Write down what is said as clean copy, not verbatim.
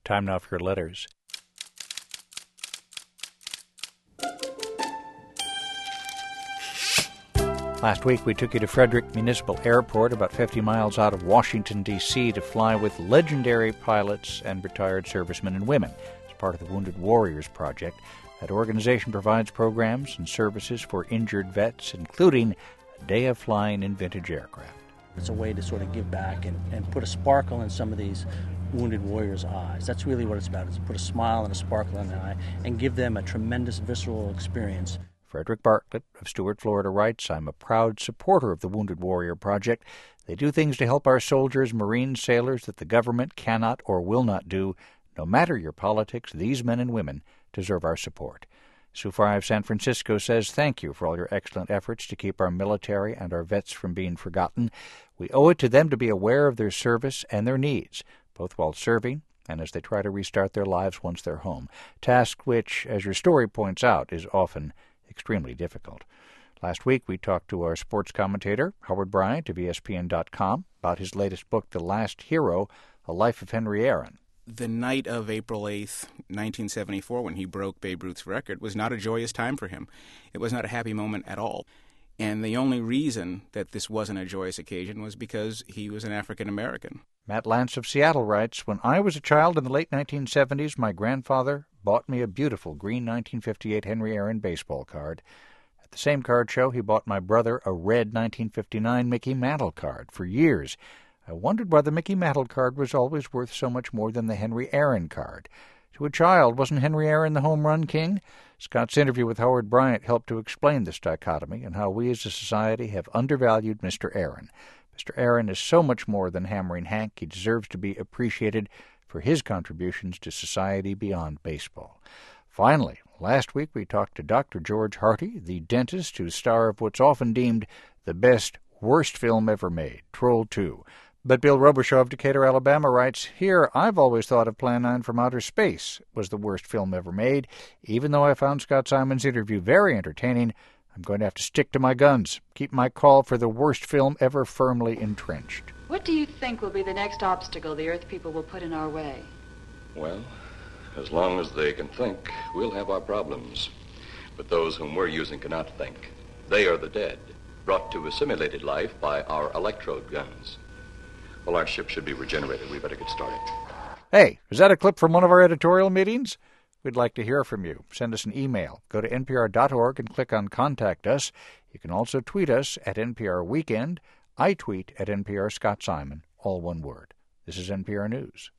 Time now for your letters. Last week, we took you to Frederick Municipal Airport, about 50 miles out of Washington, D.C., to fly with legendary pilots and retired servicemen and women as part of the Wounded Warriors Project. That organization provides programs and services for injured vets, including a day of flying in vintage aircraft. It's a way to sort of give back and put a sparkle in some of these wounded warriors' eyes. That's really what it's about, is to put a smile and a sparkle in their eye and give them a tremendous visceral experience. Frederick Bartlett of Stuart, Florida writes, I'm a proud supporter of the Wounded Warrior Project. They do things to help our soldiers, Marines, sailors that the government cannot or will not do. No matter your politics, these men and women deserve our support. Sue Fry of San Francisco says, thank you for all your excellent efforts to keep our military and our vets from being forgotten. We owe it to them to be aware of their service and their needs, both while serving and as they try to restart their lives once they're home. Task which, as your story points out, is often extremely difficult. Last week, we talked to our sports commentator, Howard Bryant of ESPN.com, about his latest book, The Last Hero, A Life of Henry Aaron. The night of April 8th, 1974, when he broke Babe Ruth's record, was not a joyous time for him. It was not a happy moment at all. And the only reason that this wasn't a joyous occasion was because he was an African American. Matt Lance of Seattle writes, when I was a child in the late 1970s, my grandfather bought me a beautiful green 1958 Henry Aaron baseball card. At the same card show, he bought my brother a red 1959 Mickey Mantle card. For years, I wondered why the Mickey Mantle card was always worth so much more than the Henry Aaron card. To a child, wasn't Henry Aaron the home run king? Scott's interview with Howard Bryant helped to explain this dichotomy and how we as a society have undervalued Mr. Aaron. Mr. Aaron is so much more than Hammering Hank. He deserves to be appreciated for his contributions to society beyond baseball. Finally, last week we talked to Dr. George Harty, the dentist who's star of what's often deemed the best, worst film ever made, Troll 2. But Bill Robichaud of Decatur, Alabama writes, here, I've always thought of Plan 9 from Outer Space was the worst film ever made. Even though I found Scott Simon's interview very entertaining, I'm going to have to stick to my guns, keep my call for the worst film ever firmly entrenched. What do you think will be the next obstacle the Earth people will put in our way? Well, as long as they can think, we'll have our problems. But those whom we're using cannot think. They are the dead, brought to a simulated life by our electrode guns. Well, our ship should be regenerated. We better get started. Hey, is that a clip from one of our editorial meetings? We'd like to hear from you. Send us an email. Go to npr.org and click on Contact Us. You can also tweet us at NPR Weekend. I tweet at NPR Scott Simon, all one word. This is NPR News.